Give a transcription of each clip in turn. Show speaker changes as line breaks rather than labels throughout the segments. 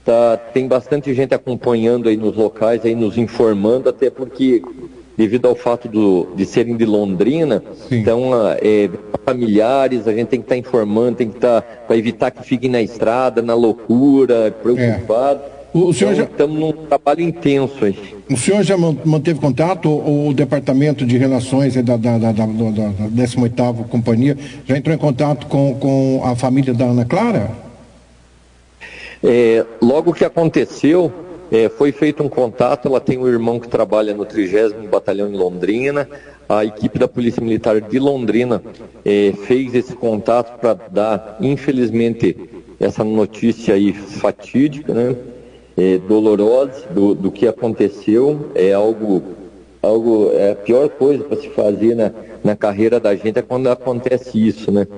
tem bastante gente acompanhando aí nos locais, aí nos informando, até porque devido ao fato de serem de Londrina,
Sim.
Então familiares, a gente tem que estar informando, tem que estar para evitar que fiquem na estrada, na loucura, preocupado.
O senhor
então, estamos num trabalho intenso aí.
O senhor já manteve contato, o Departamento de Relações da 18ª Companhia já entrou em contato com a família da Ana Clara?
Logo que aconteceu, foi feito um contato. Ela tem um irmão que trabalha no 30º Batalhão em Londrina. A equipe da Polícia Militar de Londrina fez esse contato para dar, infelizmente, essa notícia aí fatídica, né? Dolorosa do que aconteceu. É a pior coisa para se fazer na carreira da gente é quando acontece isso, né?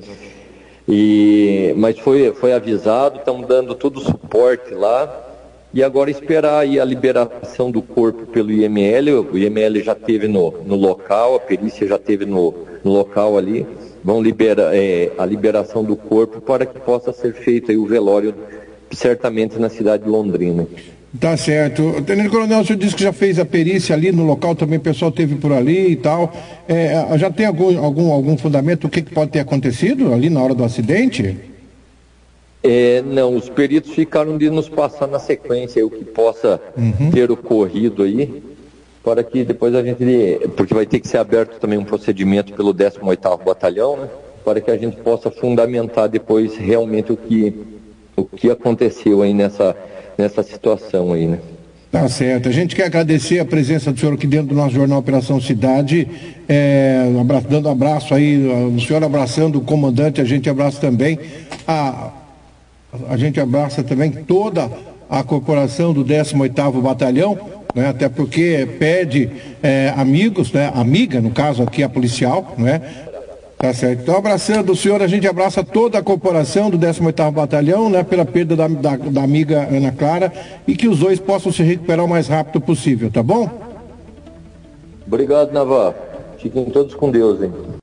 Mas foi avisado, estamos dando todo o suporte lá. E agora esperar aí a liberação do corpo pelo IML. O IML já esteve no local, a perícia já esteve no local ali. Vão liberar a liberação do corpo para que possa ser feito aí o velório, certamente na cidade de Londrina.
Tá certo. Tenente Coronel, o senhor disse que já fez a perícia ali no local, também o pessoal esteve por ali e tal. Já tem algum fundamento do que pode ter acontecido ali na hora do acidente?
Não, os peritos ficaram de nos passar na sequência o que possa ter ocorrido aí, para que depois porque vai ter que ser aberto também um procedimento pelo 18º Batalhão, né, para que a gente possa fundamentar depois realmente o que aconteceu aí nessa situação aí, né.
Tá certo. A gente quer agradecer a presença do senhor aqui dentro do nosso Jornal Operação Cidade, dando um abraço aí, o senhor abraçando o comandante, a gente abraça também toda a corporação do 18º Batalhão, né? Até porque pede amigos, né? Amiga, no caso aqui a policial, né? Tá certo. Então, abraçando o senhor, a gente abraça toda a corporação do 18º Batalhão, né? Pela perda da amiga Ana Clara, e que os dois possam se recuperar o mais rápido possível, tá bom?
Obrigado, Navarro. Fiquem todos com Deus, hein?